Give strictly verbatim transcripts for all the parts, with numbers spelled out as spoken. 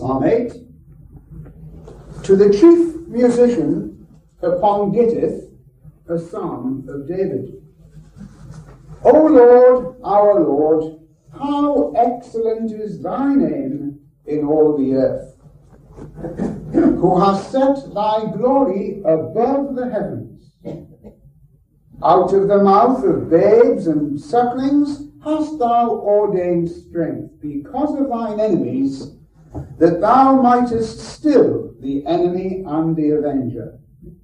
Psalm eight. To the chief musician upon Gittith, a psalm of David. O Lord, our Lord, how excellent is thy name in all the earth, who hast set thy glory above the heavens. Out of the mouth of babes and sucklings hast thou ordained strength, because of thine enemies, that thou mightest still the enemy and the avenger.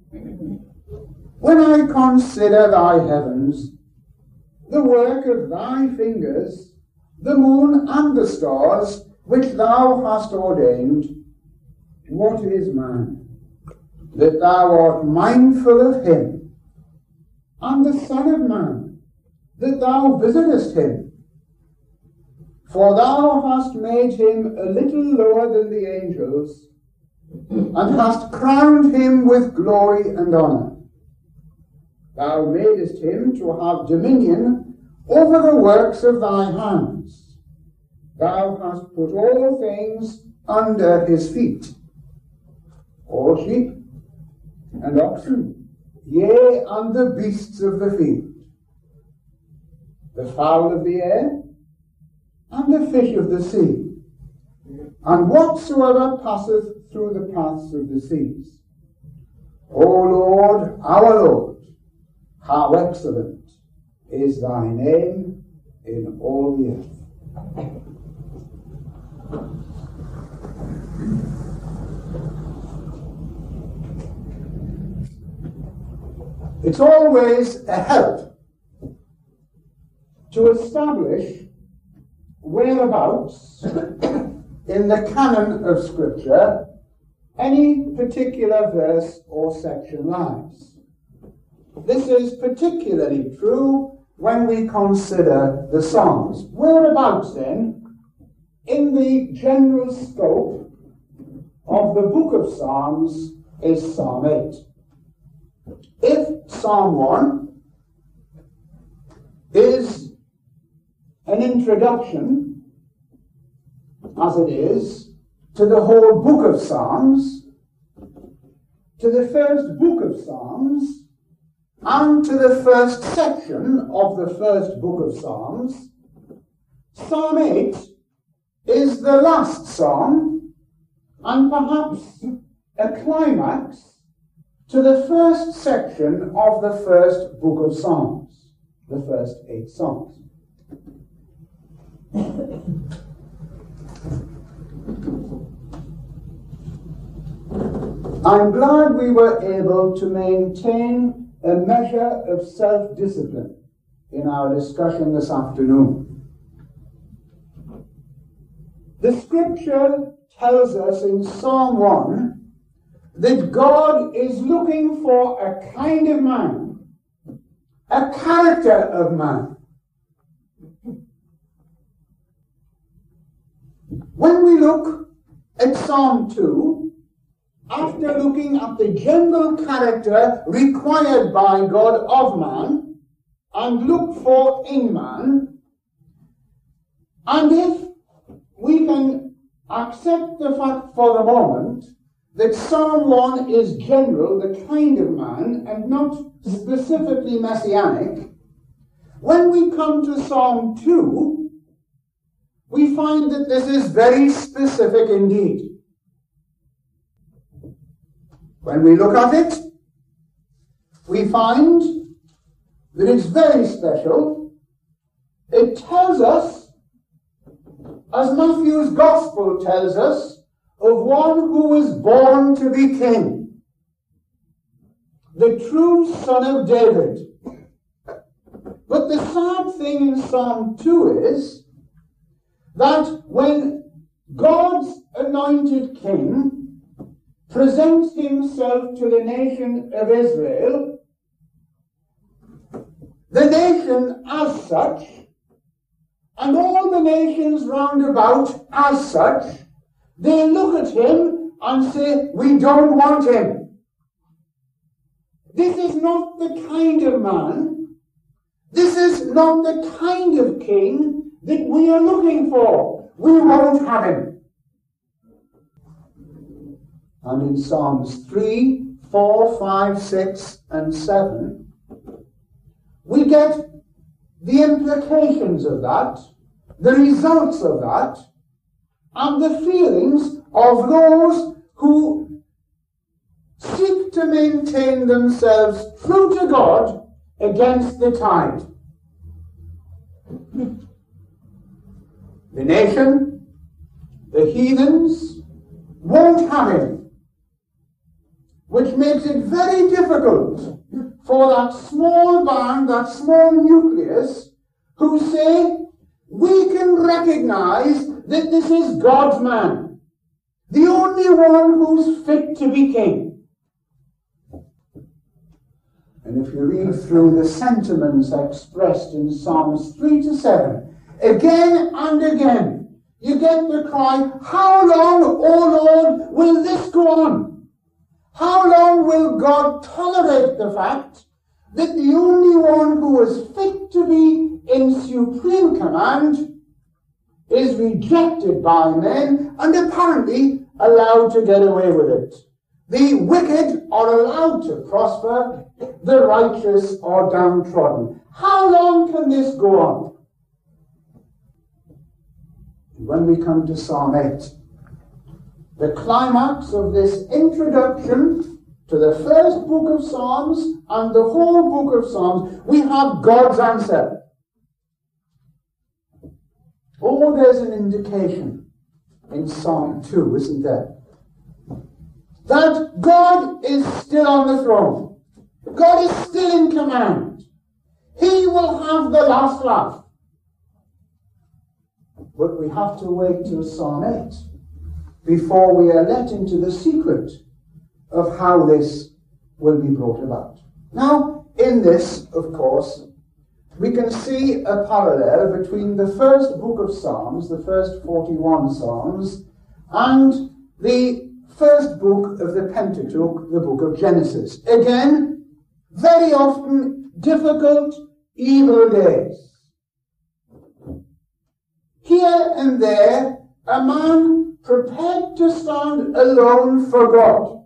When I consider thy heavens, the work of thy fingers, the moon and the stars, which thou hast ordained, what is man, that thou art mindful of him, and the Son of Man, that thou visitest him? For thou hast made him a little lower than the angels, and hast crowned him with glory and honour. Thou madest him to have dominion over the works of thy hands. Thou hast put all things under his feet, all sheep and oxen, yea, and the beasts of the field, the fowl of the air, and the fish of the sea, and whatsoever passeth through the paths of the seas. O Lord, our Lord, how excellent is thy name in all the earth. It's always a help to establish whereabouts in the canon of Scripture any particular verse or section lies. This is particularly true when we consider the Psalms. Whereabouts then, in the general scope of the book of Psalms, is Psalm eight? If Psalm one is an introduction, as it is, to the whole book of Psalms, to the first book of Psalms, and to the first section of the first book of Psalms, Psalm eight is the last psalm, and perhaps a climax to the first section of the first book of Psalms, the first eight Psalms. I'm glad we were able to maintain a measure of self-discipline in our discussion this afternoon. The scripture tells us in Psalm one that God is looking for a kind of man, a character of man. When we look at Psalm two, after looking at the general character required by God of man, and look for in man, and if we can accept the fact for the moment that Psalm one is general, the kind of man, and not specifically messianic, when we come to Psalm two, we find that this is very specific indeed. When we look at it, we find that it's very special. It tells us, as Matthew's Gospel tells us, of one who was born to be king, the true Son of David. But the sad thing in Psalm two is that when God's anointed king presents himself to the nation of Israel, the nation as such, and all the nations round about as such, they look at him and say, we don't want him. This is not the kind of man, this is not the kind of king that we are looking for. We won't have him. and in Psalms three, four, five, six, and seven, we get the implications of that, the results of that, and the feelings of those who seek to maintain themselves true to God against the tide. The nation, the heathens, won't have him, which makes it very difficult for that small band, that small nucleus, who say, we can recognize that this is God's man, the only one who's fit to be king. And if you read through the sentiments expressed in Psalms three to seven, again and again, you get the cry, how long, O Lord, will this go on? How long will God tolerate the fact that the only one who is fit to be in supreme command is rejected by men and apparently allowed to get away with it? The wicked are allowed to prosper, the righteous are downtrodden. How long can this go on? When we come to Psalm eight, the climax of this introduction to the first book of Psalms and the whole book of Psalms, we have God's answer. Oh, there's an indication in Psalm two, isn't there? That God is still on the throne. God is still in command. He will have the last laugh. But we have to wait till Psalm eight before we are let into the secret of how this will be brought about. Now, in this, of course, we can see a parallel between the first book of Psalms, the first forty-one Psalms, and the first book of the Pentateuch, the book of Genesis. Again, very often difficult, evil days. Here and there, a man prepared to stand alone for God.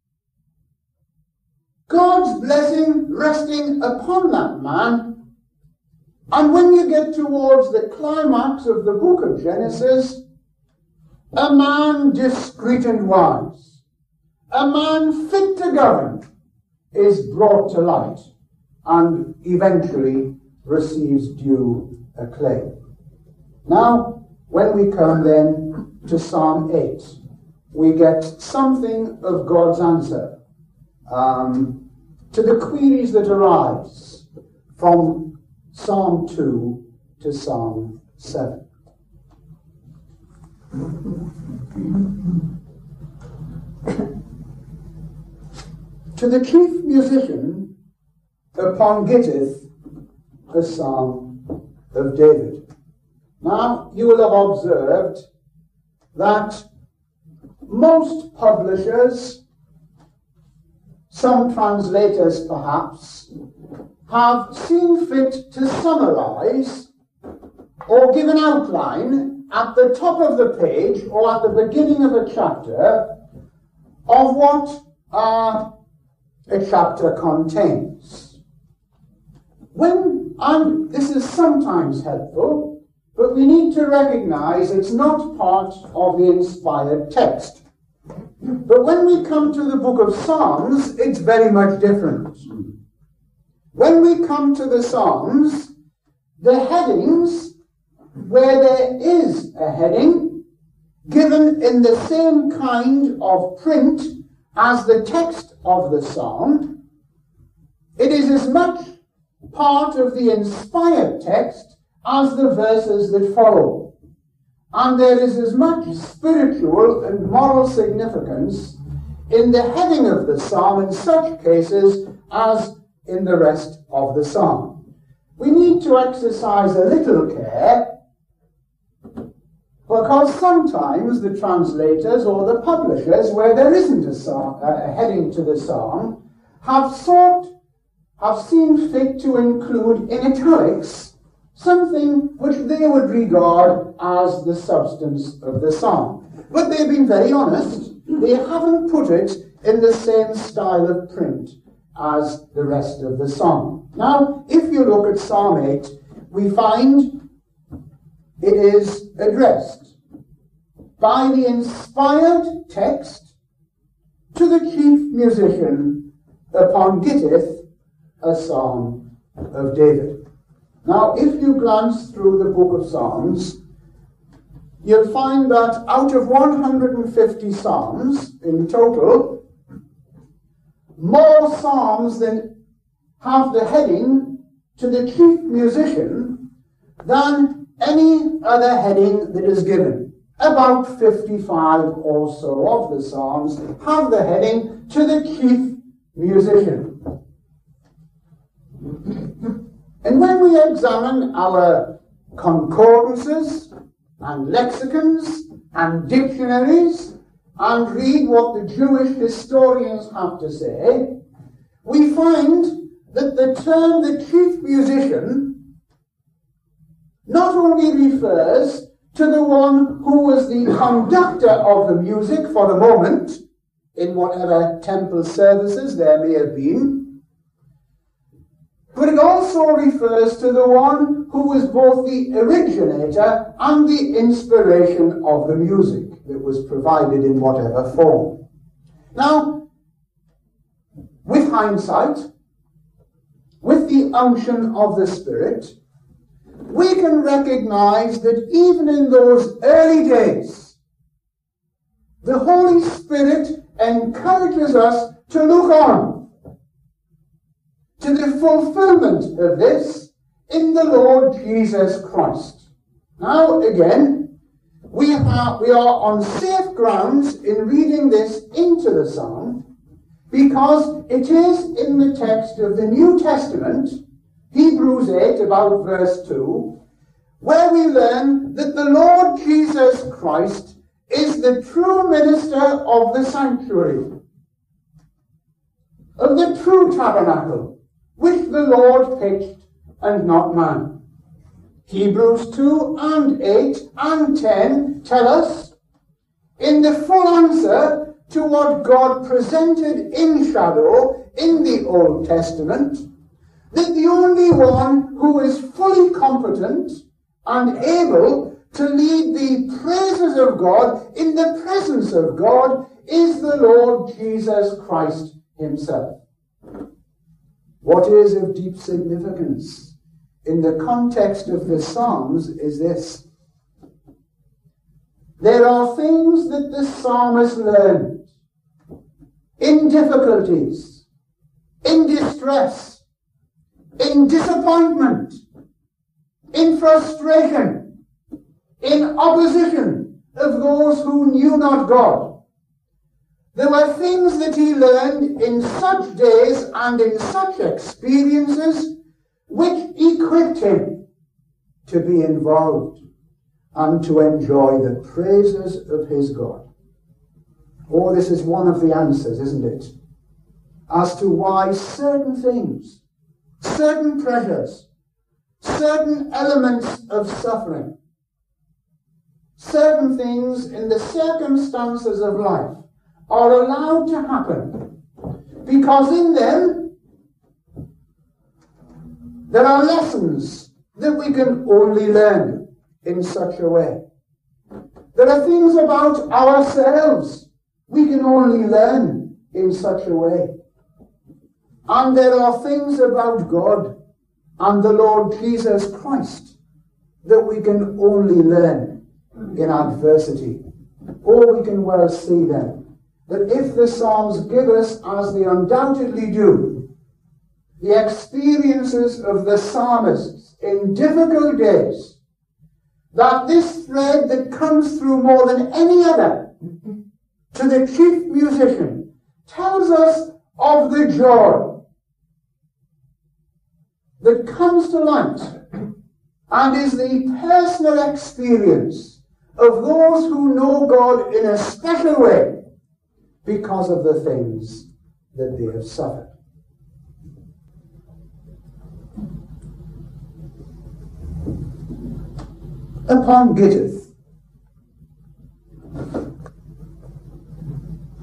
God's blessing resting upon that man. And when you get towards the climax of the book of Genesis, a man discreet and wise, a man fit to govern, is brought to light and eventually receives due acclaim. Now, when we come then to Psalm eight, we get something of God's answer um, to the queries that arise from Psalm two to Psalm seven. To the chief musician upon Gittith, a psalm of David. Now, you will have observed that most publishers, some translators perhaps, have seen fit to summarize or give an outline at the top of the page or at the beginning of a chapter of what uh, a chapter contains. When, and this is sometimes helpful, but we need to recognize it's not part of the inspired text. But when we come to the book of Psalms, it's very much different. When we come to the Psalms, the headings, where there is a heading, given in the same kind of print as the text of the psalm, it is as much part of the inspired text as the verses that follow. And there is as much spiritual and moral significance in the heading of the psalm in such cases as in the rest of the psalm. We need to exercise a little care, because sometimes the translators or the publishers, where there isn't a, psalm, a heading to the psalm, have sought, have seen fit to include in italics something which they would regard as the substance of the psalm. But they've been very honest, they haven't put it in the same style of print as the rest of the psalm. Now, if you look at Psalm eight, we find it is addressed by the inspired text to the chief musician upon Gittith, a psalm of David. Now, if you glance through the book of Psalms, you'll find that out of one hundred fifty psalms in total, more psalms than have the heading to the chief musician than any other heading that is given. About fifty-five or so of the psalms have the heading to the chief musician. And when we examine our concordances and lexicons and dictionaries and read what the Jewish historians have to say, we find that the term the chief musician not only refers to the one who was the conductor of the music for the moment, in whatever temple services there may have been, but it also refers to the one who was both the originator and the inspiration of the music that was provided in whatever form. Now, with hindsight, with the unction of the Spirit, we can recognize that even in those early days, the Holy Spirit encourages us to look on to the fulfillment of this in the Lord Jesus Christ. Now, again, we are, we are on safe grounds in reading this into the psalm, because it is in the text of the New Testament, Hebrews eight, about verse two, where we learn that the Lord Jesus Christ is the true minister of the sanctuary, of the true tabernacle, which the Lord pitched and not man. Hebrews two and eight and ten tell us, in the full answer to what God presented in shadow in the Old Testament, that the only one who is fully competent and able to lead the praises of God in the presence of God is the Lord Jesus Christ himself. What is of deep significance in the context of the Psalms is this. There are things that the psalmist learned in difficulties, in distress, in disappointment, in frustration, in opposition of those who knew not God. There were things that he learned in such days and in such experiences which equipped him to be involved and to enjoy the praises of his God. Oh, this is one of the answers, isn't it? As to why certain things, certain pressures, certain elements of suffering, certain things in the circumstances of life are allowed to happen, because in them there are lessons that we can only learn in such a way. There are things about ourselves we can only learn in such a way. And there are things about God and the Lord Jesus Christ that we can only learn in adversity. Or we can well see them, that if the Psalms give us, as they undoubtedly do, the experiences of the psalmists in difficult days, that this thread that comes through more than any other to the chief musician tells us of the joy that comes to light and is the personal experience of those who know God in a special way because of the things that they have suffered. Upon Gittith,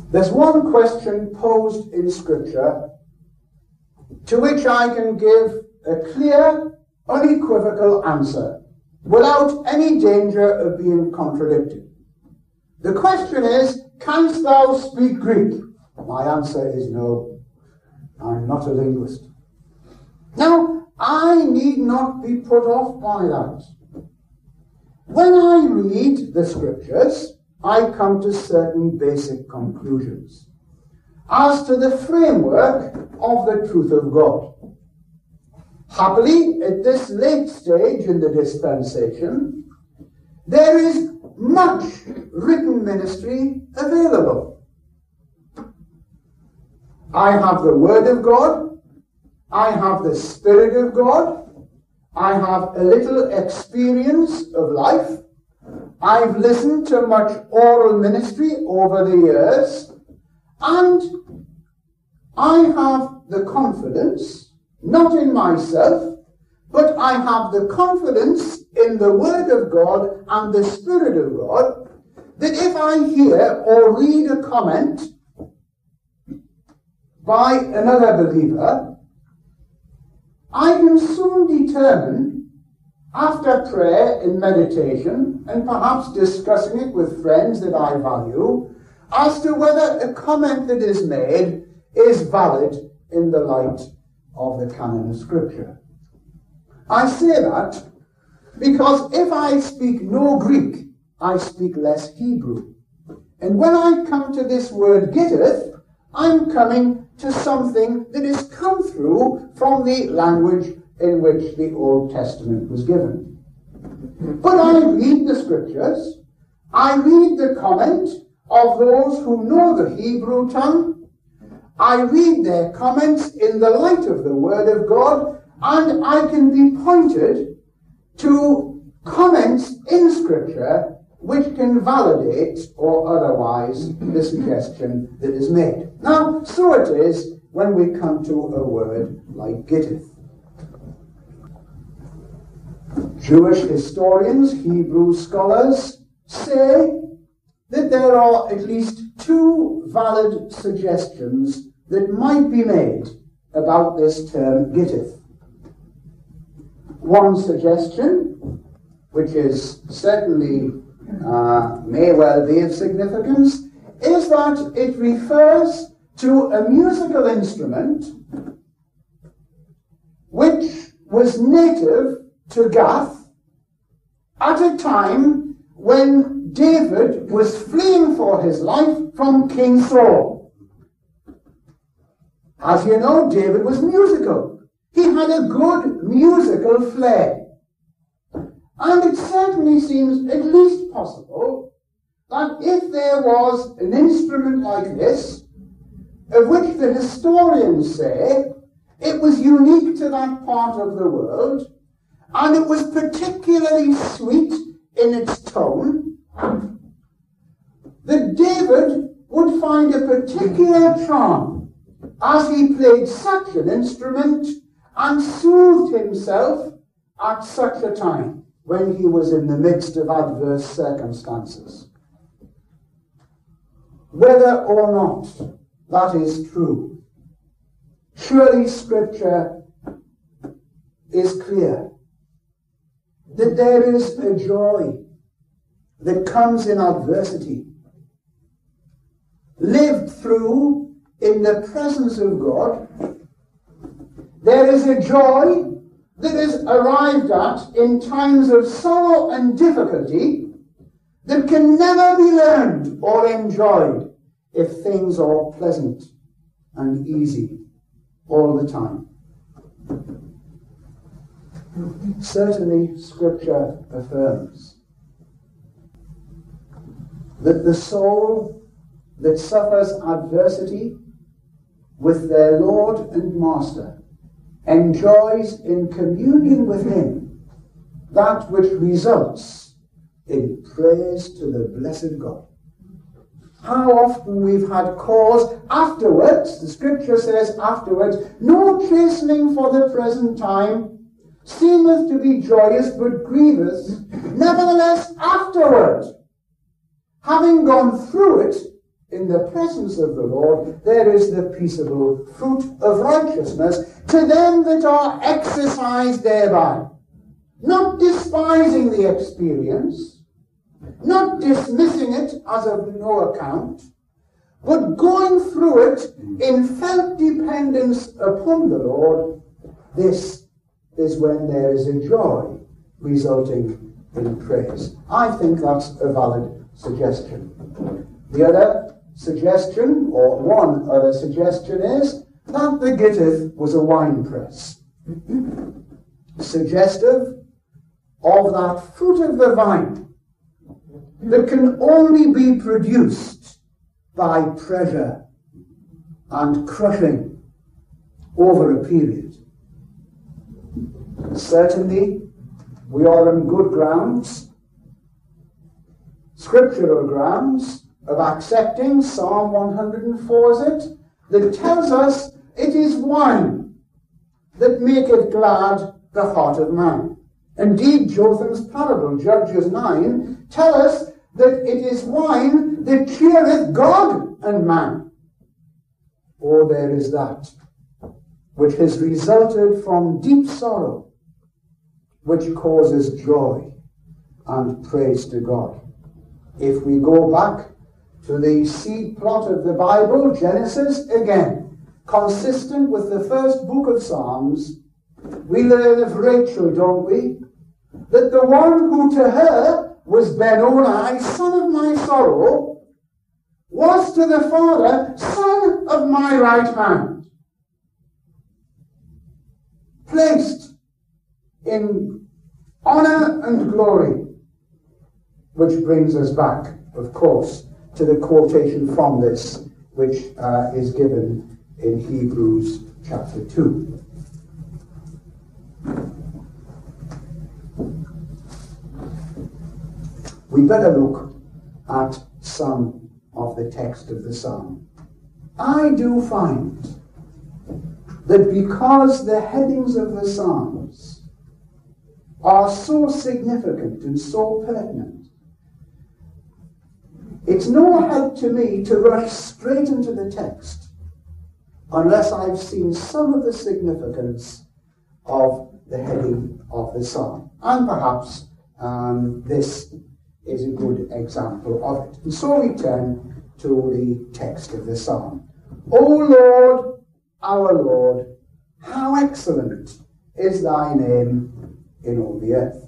There's one question posed in Scripture to which I can give a clear, unequivocal answer without any danger of being contradicted. The question is, canst thou speak Greek? My answer is no. I'm not a linguist. Now, I need not be put off by that. When I read the Scriptures, I come to certain basic conclusions as to the framework of the truth of God. Happily, at this late stage in the dispensation, there is much written ministry available. I have the Word of God, I have the Spirit of God, I have a little experience of life, I've listened to much oral ministry over the years, and I have the confidence, not in myself, but I have the confidence in the Word of God and the Spirit of God, that if I hear or read a comment by another believer, I can soon determine, after prayer and meditation, and perhaps discussing it with friends that I value, as to whether a comment that is made is valid in the light of the canon of Scripture. I say that because if I speak no Greek, I speak less Hebrew. And when I come to this word gitteth, I'm coming to something that has come through from the language in which the Old Testament was given. But I read the Scriptures, I read the comment of those who know the Hebrew tongue, I read their comments in the light of the Word of God, and I can be pointed to comments in Scripture which can validate or otherwise the suggestion that is made. Now, so it is when we come to a word like gitteth. Jewish historians, Hebrew scholars, say that there are at least two valid suggestions that might be made about this term gitteth. One suggestion, which is certainly uh, may well be of significance, is that it refers to a musical instrument which was native to Gath at a time when David was fleeing for his life from King Saul. As you know, David was musical. He had a good musical flair. And it certainly seems at least possible that if there was an instrument like this, of which the historians say it was unique to that part of the world, and it was particularly sweet in its tone, that David would find a particular charm as he played such an instrument and soothed himself at such a time when he was in the midst of adverse circumstances. Whether or not that is true, surely Scripture is clear that there is a joy that comes in adversity, lived through in the presence of God. There is a joy that is arrived at in times of sorrow and difficulty that can never be learned or enjoyed if things are pleasant and easy all the time. Certainly, Scripture affirms that the soul that suffers adversity with their Lord and Master enjoys in communion with Him that which results in praise to the blessed God. How often we've had cause afterwards, the Scripture says afterwards, no chastening for the present time seemeth to be joyous but grievous, nevertheless afterward, having gone through it, in the presence of the Lord, there is the peaceable fruit of righteousness to them that are exercised thereby. Not despising the experience, not dismissing it as of no account, but going through it in felt dependence upon the Lord. This is when there is a joy resulting in praise. I think that's a valid suggestion. The other suggestion, or one other suggestion, is that the Gittith was a wine press, suggestive of that fruit of the vine that can only be produced by pressure and crushing over a period. Certainly, we are on good grounds, scriptural grounds, of accepting Psalm one hundred four, is it, that tells us it is wine that maketh glad the heart of man. Indeed, Jotham's parable, Judges nine, tell us that it is wine that cheereth God and man. Oh, there is that which has resulted from deep sorrow, which causes joy and praise to God. If we go back to the seed plot of the Bible, Genesis, again, consistent with the first book of Psalms, we learn of Rachel, don't we? That the one who to her was Benoni, son of my sorrow, was to the father son of my right hand. Placed in honor and glory, which brings us back, of course, to the quotation from this, which uh, is given in Hebrews chapter two. We better look at some of the text of the psalm. I do find that because the headings of the psalms are so significant and so pertinent, it's no help to me to rush straight into the text unless I've seen some of the significance of the heading of the psalm. And perhaps um, this is a good example of it. And so we turn to the text of the psalm. O Lord, our Lord, how excellent is thy name in all the earth.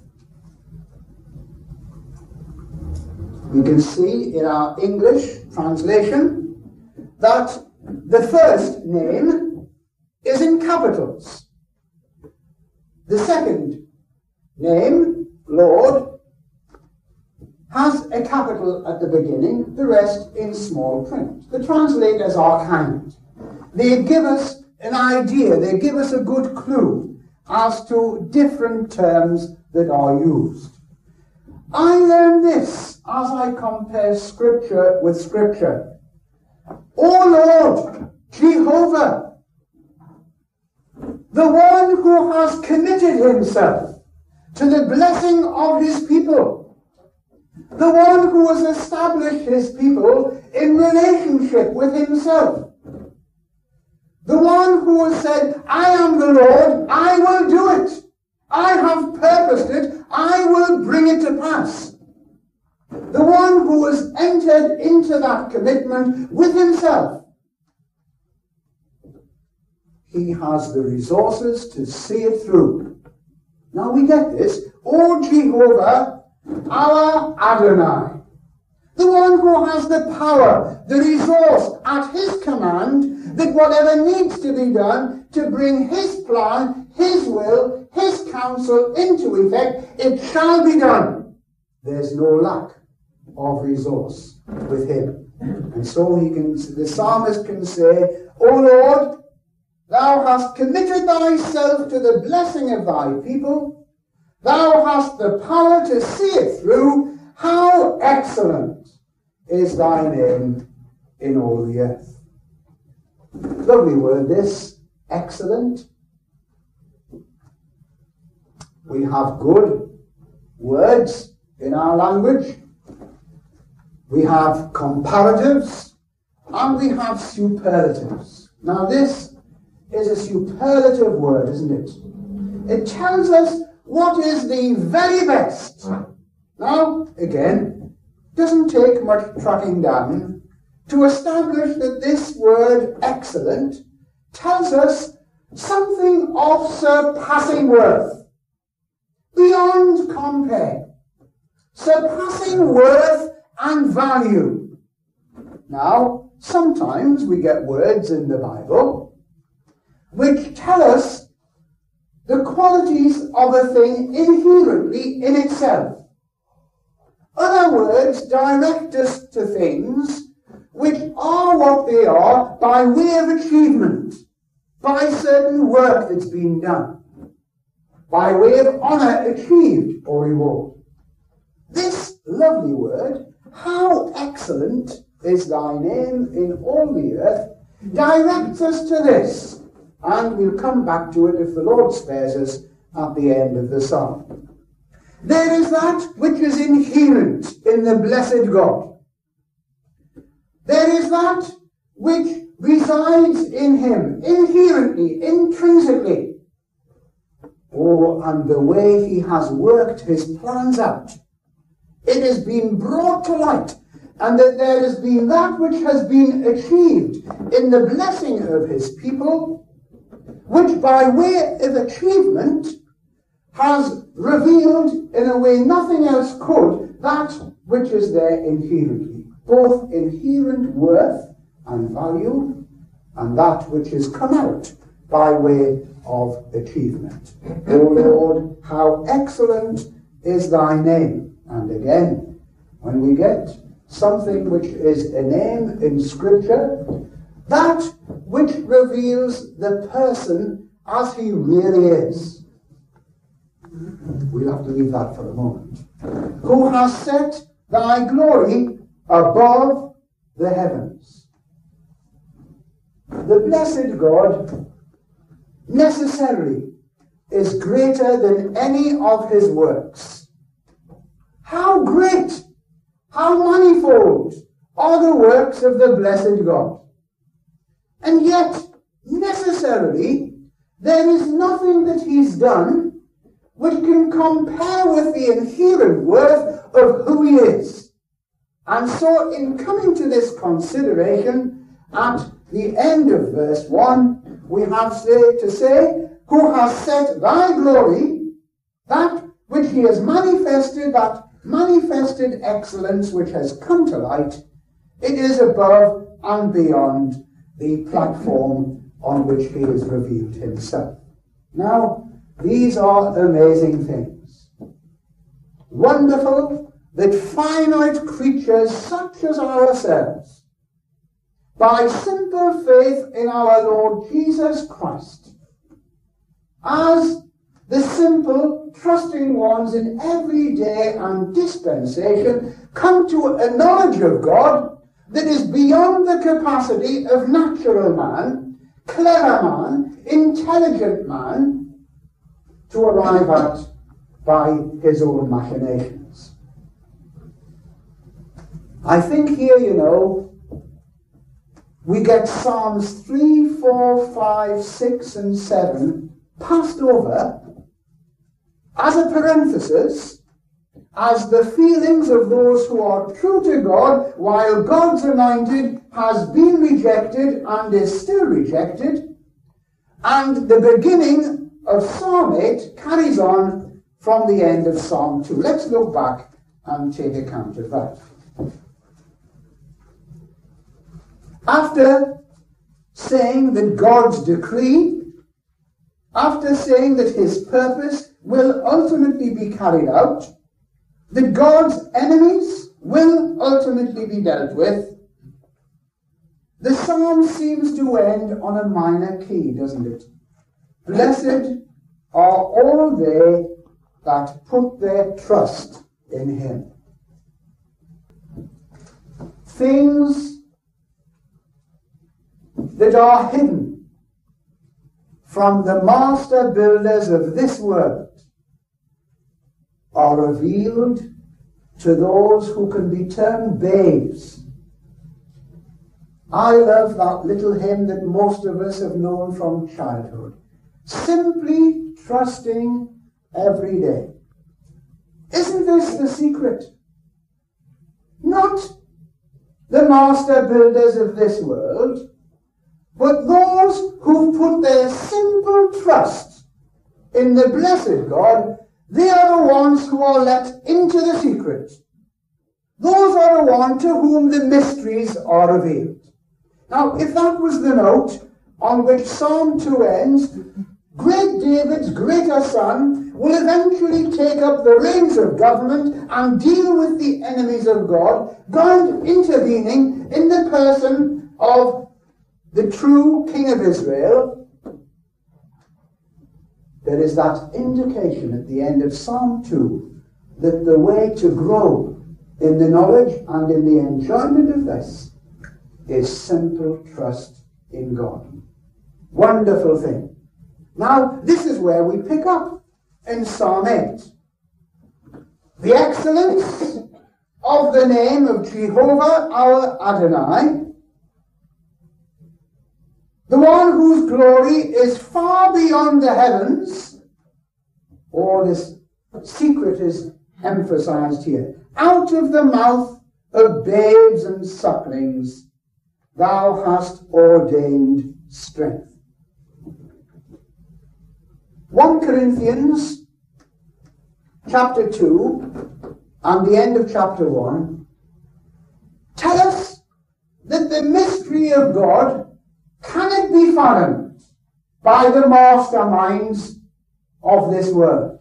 We can see in our English translation that the first name is in capitals. The second name, Lord, has a capital at the beginning, the rest in small print. The translators are kind. They give us an idea, they give us a good clue as to different terms that are used. I learn this as I compare Scripture with Scripture. O Lord, Jehovah, the one who has committed himself to the blessing of his people, the one who has established his people in relationship with himself, the one who has said, I am the Lord, I will do it. I have purposed it, I will bring it to pass. The one who has entered into that commitment with himself. He has the resources to see it through. Now we get this. O Jehovah, our Adonai, the one who has the power, the resource at his command, that whatever needs to be done to bring his plan, his will, his counsel into effect, it shall be done. There's no lack of resource with him. And so he can, the psalmist can say, O Lord, thou hast committed thyself to the blessing of thy people. Thou hast the power to see it through. How excellent is thy name in all the earth. Lovely word, this, excellent. We have good words in our language. We have comparatives and we have superlatives. Now this is a superlative word, isn't it? It tells us what is the very best. Now, again, it doesn't take much tracking down to establish that this word excellent tells us something of surpassing worth, beyond compare, surpassing worth and value. Now, sometimes we get words in the Bible which tell us the qualities of a thing inherently in itself. Other words direct us to things which are what they are by way of achievement, by certain work that's been done, by way of honour achieved or reward. This lovely word, how excellent is thy name in all the earth, directs us to this, and we'll come back to it if the Lord spares us at the end of the psalm. There is that which is inherent in the blessed God. There is that which resides in him, inherently, intrinsically. Oh, and the way he has worked his plans out, it has been brought to light, and that there has been that which has been achieved in the blessing of his people, which by way of achievement has revealed in a way nothing else could that which is there inherently, both inherent worth and value, and that which is come out by way of achievement. O Lord, how excellent is thy name. And again, when we get something which is a name in Scripture, that which reveals the person as he really is. We'll have to leave that for a moment. Who has set thy glory above the heavens. The blessed God necessarily is greater than any of his works. How great, how manifold are the works of the blessed God. And yet, necessarily, there is nothing that he's done which can compare with the inherent worth of who he is. And so, in coming to this consideration, at the end of verse one, we have say, to say, who has set thy glory, that which he has manifested, that manifested excellence which has come to light, it is above and beyond the platform on which he has revealed himself. Now, these are amazing things. Wonderful that finite creatures such as ourselves, by simple faith in our Lord Jesus Christ, as the simple, trusting ones in every day and dispensation, come to a knowledge of God that is beyond the capacity of natural man, clever man, intelligent man, to arrive at by his own machinations. I think here, you know, we get Psalms three, four, five, six, and seven passed over as a parenthesis, as the feelings of those who are true to God, while God's anointed has been rejected and is still rejected, and the beginning of Psalm eight carries on from the end of Psalm two. Let's look back and take account of that. After saying that God's decree, after saying that his purpose will ultimately be carried out, that God's enemies will ultimately be dealt with, the psalm seems to end on a minor key, doesn't it? Blessed are all they that put their trust in him. Things that are hidden from the master builders of this world are revealed to those who can be termed babes I love that little hymn that most of us have known from childhood. Simply trusting every day. Isn't this the secret? Not the master builders of this world, but those who put their simple trust in the blessed God, they are the ones who are let into the secret. Those are the ones to whom the mysteries are revealed. Now, if that was the note on which Psalm two ends, great David's greater son will eventually take up the reins of government and deal with the enemies of God, God intervening in the person of the true King of Israel. There is that indication at the end of Psalm two that the way to grow in the knowledge and in the enjoyment of this is simple trust in God. Wonderful thing. Now, this is where we pick up in Psalm eight. The excellence of the name of Jehovah our Adonai, the one whose glory is far beyond the heavens. Or this secret is emphasized here. Out of the mouth of babes and sucklings, thou hast ordained strength. First Corinthians chapter two and the end of chapter one tell us that the mystery of God cannot be fathomed by the masterminds of this world.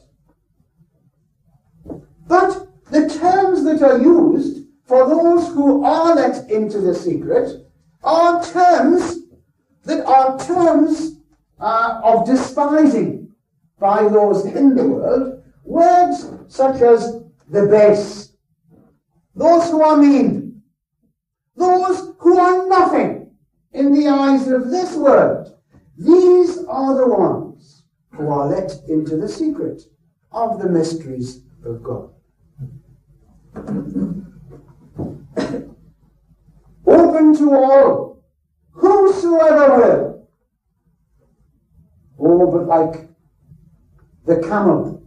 But the terms that are used for those who are let into the secret are terms that are terms uh, of despising by those in the world. Words such as the base, those who are mean, those who are nothing in the eyes of this world. These are the ones who are let into the secret of the mysteries of God. Open to all, whosoever will. Oh, but like the camel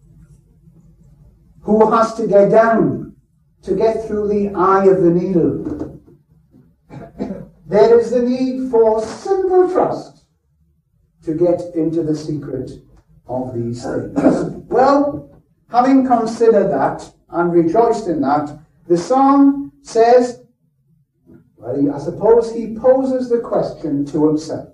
who has to get down to get through the eye of the needle, there is the need for simple trust to get into the secret of these things. Well, having considered that and rejoiced in that, the psalm says, well, I suppose he poses the question to himself.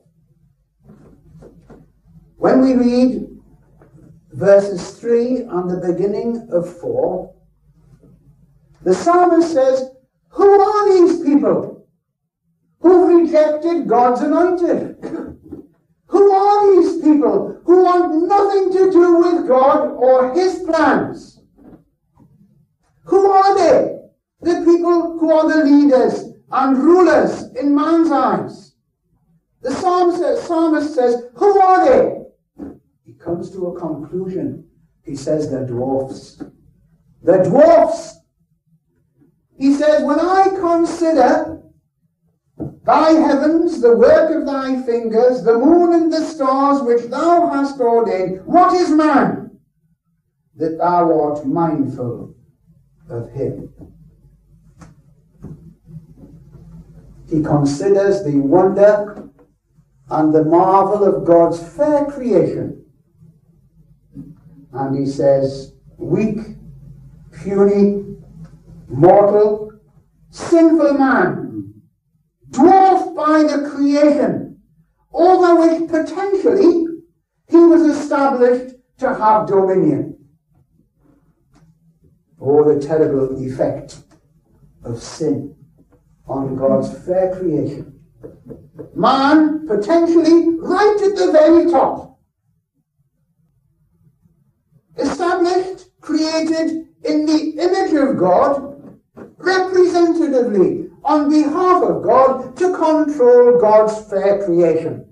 When we read verses three and the beginning of four, the psalmist says, who are these people who've rejected God's anointed? Who are these people who want nothing to do with God or his plans? Who are they? The people who are the leaders and rulers in man's eyes. The psalm says, psalmist says, who are they? He comes to a conclusion. He says, they're dwarfs. They're dwarfs. He says, when I consider thy heavens, the work of thy fingers, the moon and the stars which thou hast ordained, what is man that thou art mindful of him? He considers the wonder and the marvel of God's fair creation. And he says, weak, puny, mortal, sinful man, dwarfed by the creation, over which potentially he was established to have dominion. Oh, the terrible effect of sin on God's fair creation. Man, potentially right at the very top, established, created in the image of God, representatively on behalf of God to control God's fair creation.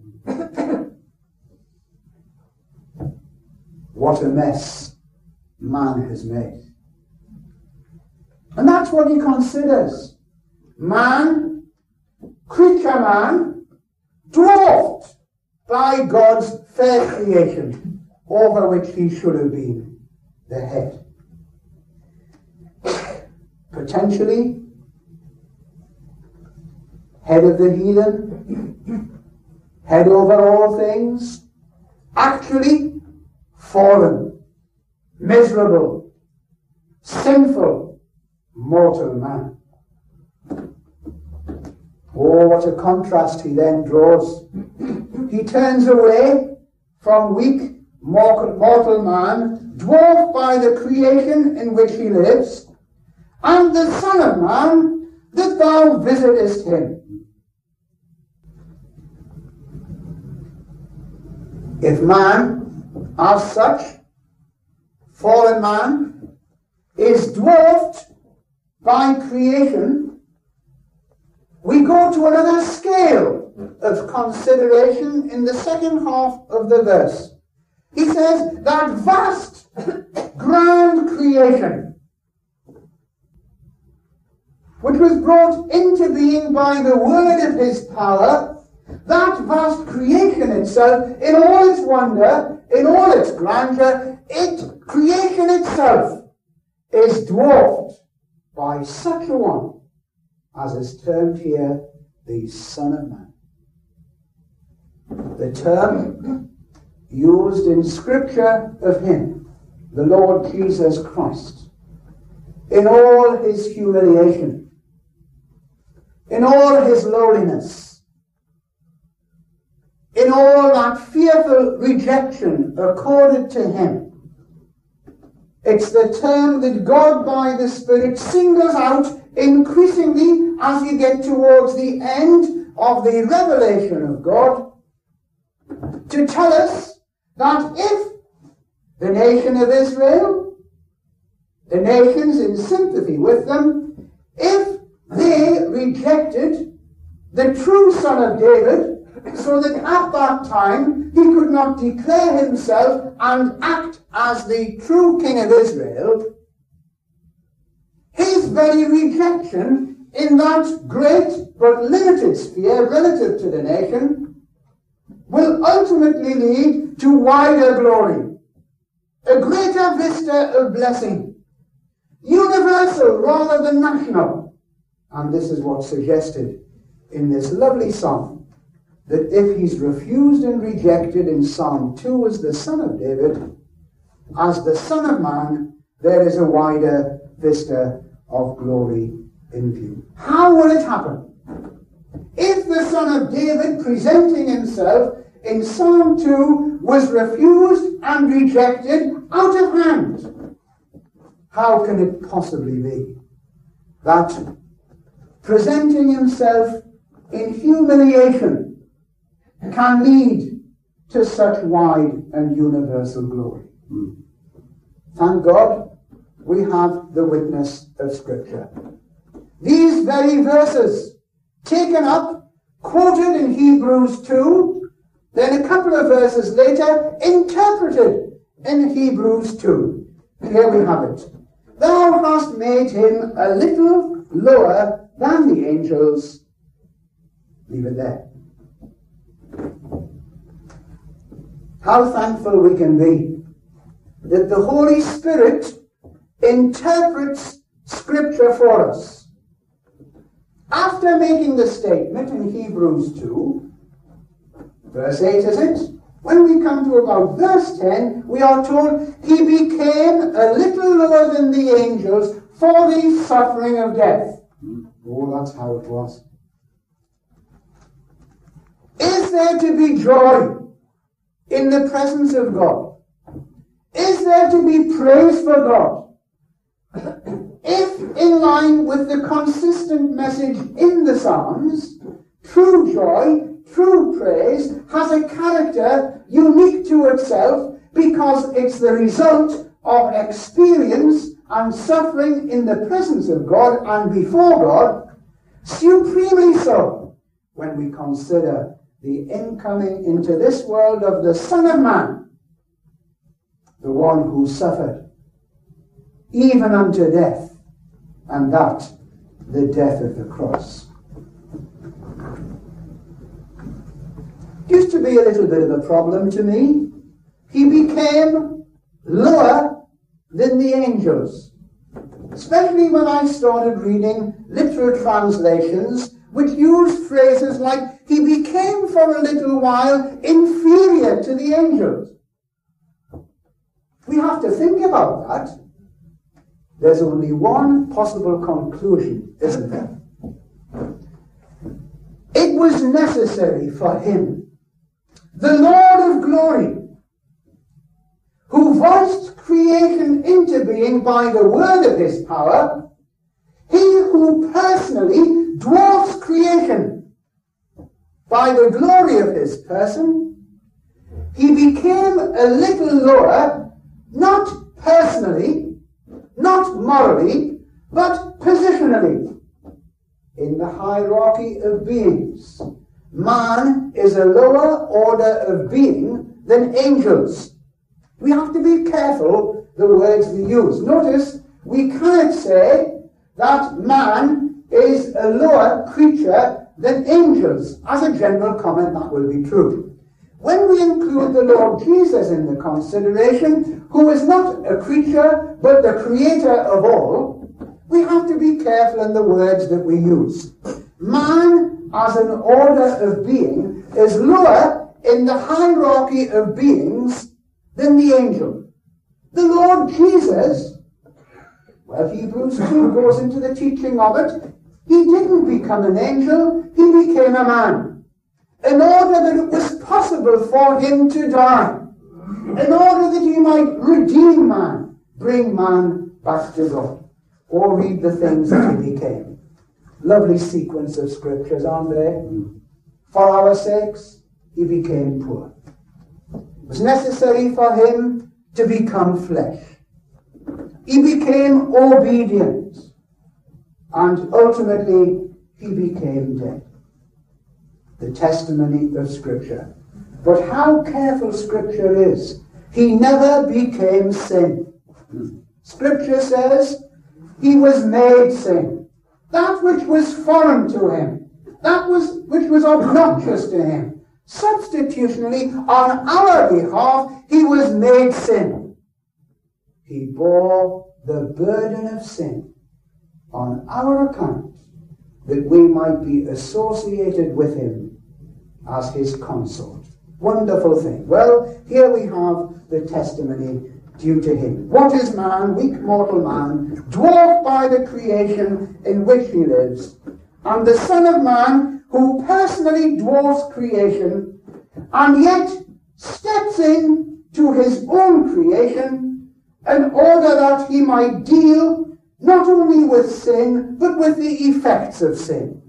What a mess man has made. And that's what he considers. Man, creature man, dwarfed by God's fair creation, over which he should have been the head. Potentially head of the heathen, head over all things, actually fallen, miserable, sinful, mortal man. Oh, what a contrast he then draws. He turns away from weak, mortal man, dwarfed by the creation in which he lives, and the Son of Man, that thou visitest him. If man, as such, fallen man, is dwarfed by creation, we go to another scale of consideration in the second half of the verse. He says that vast, grand creation, which was brought into being by the word of his power, that vast creation itself, in all its wonder, in all its grandeur, it, creation itself, is dwarfed by such a one as is termed here the Son of Man. The term used in Scripture of him, the Lord Jesus Christ, in all his humiliation, in all his lowliness, in all that fearful rejection accorded to him. It's the term that God by the Spirit singles out increasingly as you get towards the end of the revelation of God, to tell us that if the nation of Israel, the nations in sympathy with them, if they rejected the true Son of David, so that at that time he could not declare himself and act as the true King of Israel, his very rejection in that great but limited sphere relative to the nation will ultimately lead to wider glory, a greater vista of blessing, universal rather than national. And this is what's suggested in this lovely psalm, that if he's refused and rejected in Psalm two as the Son of David, as the Son of Man, there is a wider vista of glory in view. How will it happen? If the Son of David, presenting himself in Psalm two, was refused and rejected out of hand, how can it possibly be that presenting himself in humiliation can lead to such wide and universal glory? Thank God we have the witness of Scripture. These very verses, taken up, quoted in Hebrews two, then a couple of verses later, interpreted in Hebrews two. Here we have it. Thou hast made him a little lower than the angels. Leave it there. How thankful we can be that the Holy Spirit interprets Scripture for us. After making the statement in Hebrews two, verse eight is it? When we come to about verse ten, we are told, he became a little lower than the angels for the suffering of death. Oh, that's how it was. Is there to be joy in the presence of God? Is there to be praise for God? If, in line with the consistent message in the Psalms, true joy, true praise has a character unique to itself because it's the result of experience and suffering in the presence of God and before God, supremely so when we consider the incoming into this world of the Son of Man, the one who suffered even unto death, and that the death of the cross. seems to be a little bit of a problem to me. He became lower than the angels. Especially when I started reading literal translations which used phrases like, he became for a little while inferior to the angels. We have to think about that. There's only one possible conclusion, isn't there? It was necessary for him, the Lord of glory, who voiced creation into being by the word of his power, he who personally dwarfs creation by the glory of his person, he became a little lower, not personally, not morally, but positionally, in the hierarchy of beings. Man is a lower order of being than angels. We have to be careful the words we use. Notice, we can't say that man is a lower creature than angels. As a general comment, that will be true. When we include the Lord Jesus in the consideration, who is not a creature, but the creator of all, we have to be careful in the words that we use. Man, as an order of being, is lower in the hierarchy of beings than the angel. The Lord Jesus, well, Hebrews two goes into the teaching of it. He didn't become an angel, he became a man, in order that it was possible for him to die, in order that he might redeem man, bring man back to God, or read the things that he became. Lovely sequence of scriptures, aren't they? For our sakes, he became poor. It was necessary for him to become flesh. He became obedient. And ultimately, he became dead. The testimony of Scripture. But how careful Scripture is. He never became sin. Scripture says he was made sin. That which was foreign to him, that was which was obnoxious to him, substitutionally on our behalf, he was made sin. He bore the burden of sin on our account, that we might be associated with him as his consort. Wonderful thing. Well, here we have the testimony due to him. What is man, weak mortal man, dwarfed by the creation in which he lives, and the Son of Man, who personally dwarfs creation, and yet steps in to his own creation in order that he might deal not only with sin, but with the effects of sin.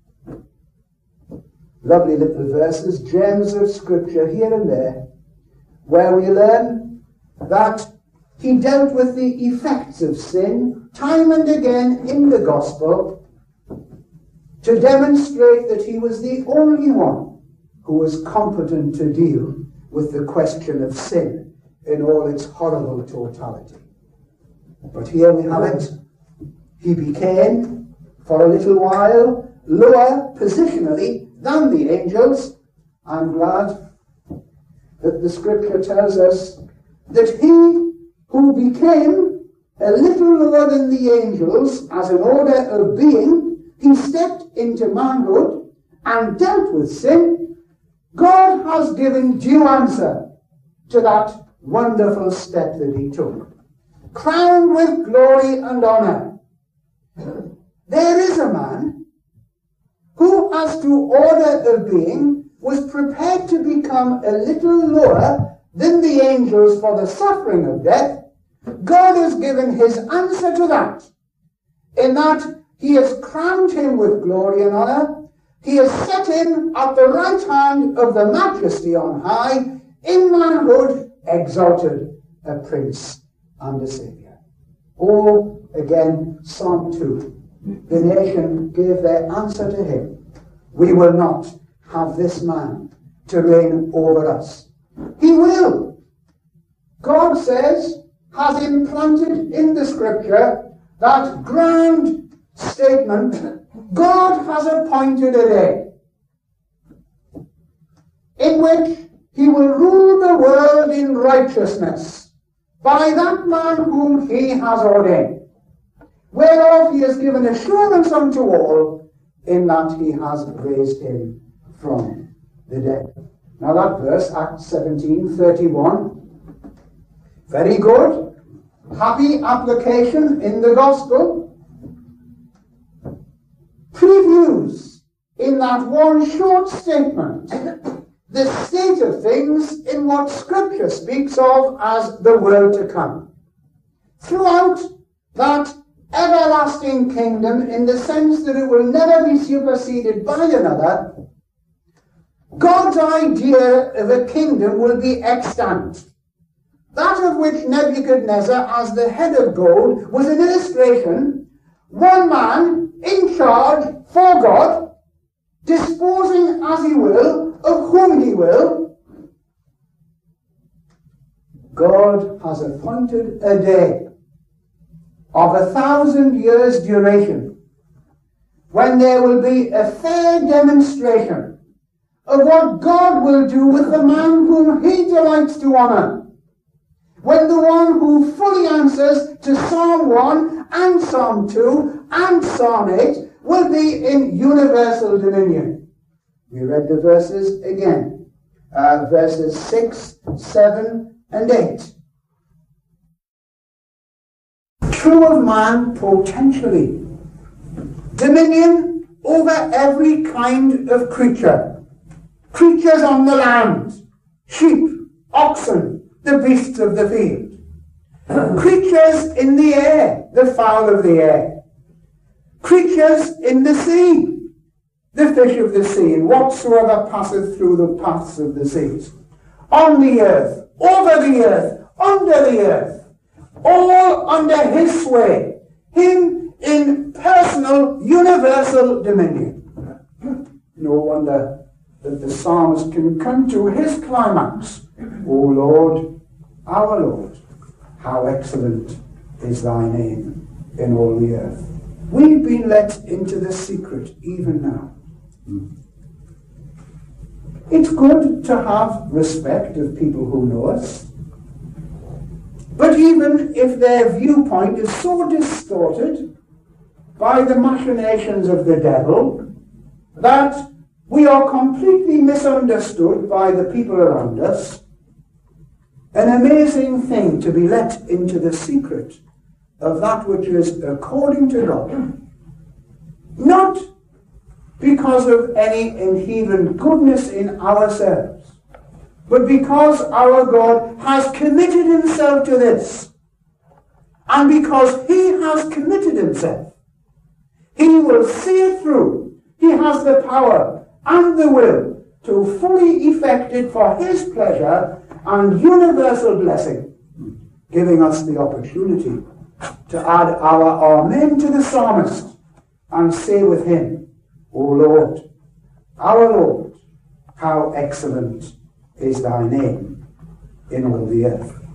Lovely little verses, gems of Scripture here and there, where we learn that he dealt with the effects of sin time and again in the gospel to demonstrate that he was the only one who was competent to deal with the question of sin in all its horrible totality. But here we have it. He became, for a little while, lower positionally than the angels. I'm glad that the Scripture tells us that he who became a little lower than the angels as an order of being, he stepped into manhood and dealt with sin. God has given due answer to that wonderful step that he took. Crowned with glory and honor. There is a man who, as to order of being, was prepared to become a little lower than the angels for the suffering of death. God has given his answer to that, in that he has crowned him with glory and honor. He has set him at the right hand of the majesty on high, in manhood exalted, a prince and a saviour. Oh, again, Psalm two. The nation gave their answer to him. We will not have this man to reign over us. He will. God says, has implanted in the Scripture that grand statement, God has appointed a day in which he will rule the world in righteousness by that man whom he has ordained, whereof he has given assurance unto all, in that he has raised him from the dead. Now that verse, Acts seventeen thirty-one, very good. Happy application in the gospel. Previews in that one short statement the state of things in what Scripture speaks of as the world to come. Throughout that everlasting kingdom, in the sense that it will never be superseded by another, God's idea of a kingdom will be extant. That of which Nebuchadnezzar, as the head of gold, was an illustration. One man in charge for God, disposing as he will, of whom he will. God has appointed a day of a thousand years' duration when there will be a fair demonstration of what God will do with the man whom he delights to honor. When the one who fully answers to Psalm one and Psalm two and Psalm eight will be in universal dominion. We read the verses again. Uh, verses six, seven, and eight. True of man potentially. Dominion over every kind of creature. Creatures on the land. Sheep, oxen, the beasts of the field. Creatures in the air, the fowl of the air. Creatures in the sea, the fish of the sea, and whatsoever passeth through the paths of the seas. On the earth, over the earth, under the earth, all under his sway, him in personal, universal dominion. No wonder that the psalmist can come to his climax. O Lord, our Lord, how excellent is thy name in all the earth. We've been let into the secret even now. It's good to have respect of people who know us. But even if their viewpoint is so distorted by the machinations of the devil that we are completely misunderstood by the people around us, an amazing thing to be let into the secret of that which is according to God. Not because of any inherent goodness in ourselves, but because our God has committed himself to this. And because he has committed himself, he will see it through. He has the power and the will to fully effect it for his pleasure and universal blessing, giving us the opportunity to add our amen to the psalmist and say with him, O Lord, our Lord, how excellent is thy name in all the earth.